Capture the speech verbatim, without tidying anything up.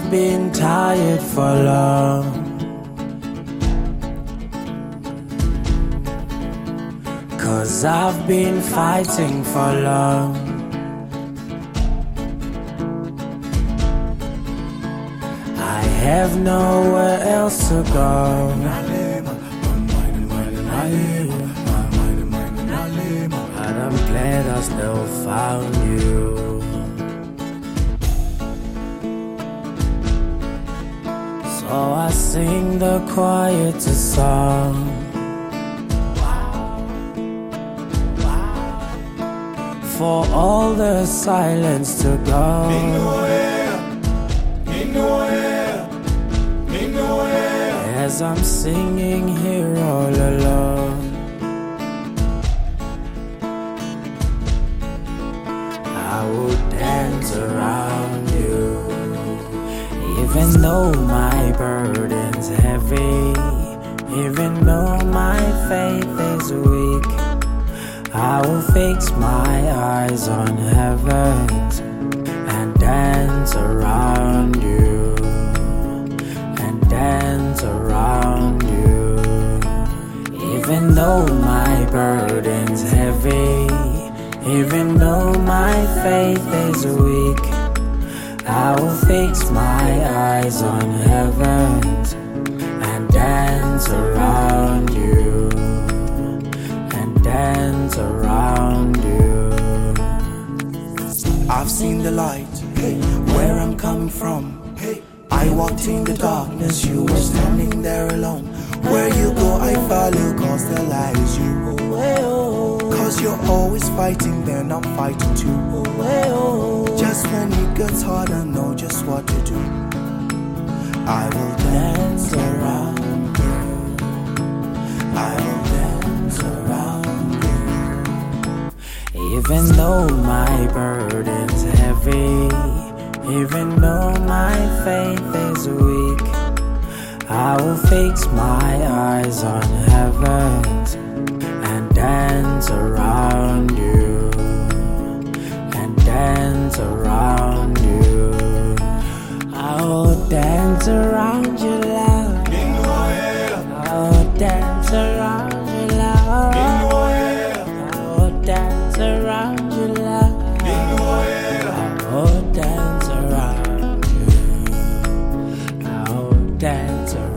I've been tired for long. Cause I've been fighting for long. I have nowhere else to go. But I'm glad I still found you. So I sing the quietest song. For all the silence to go. As I'm singing here all alone, I will dance around you. Even though my burden's heavy, even though my faith is weak, I will fix my eyes on heaven and dance around you, and dance around you. Even though my burden's heavy, even though my faith is weak, I will fix my eyes on heaven and dance around you, and dance around you. I've seen the light, hey, where I'm coming from. Hey, I walked in the darkness, you were standing there alone. Where you go, I follow, cause the light is you. Cause you're always fighting, then I'm fighting too. Just when it gets hard, I know just what to do. I will dance around you. I will dance around you. Even though my burden's heavy, even though my faith is weak, I will fix my eyes on heaven and dance around you, and dance around you. I will dance around you, love. I will dance around you, love. I will dance around you, love. I will dance around you. I will dance around you.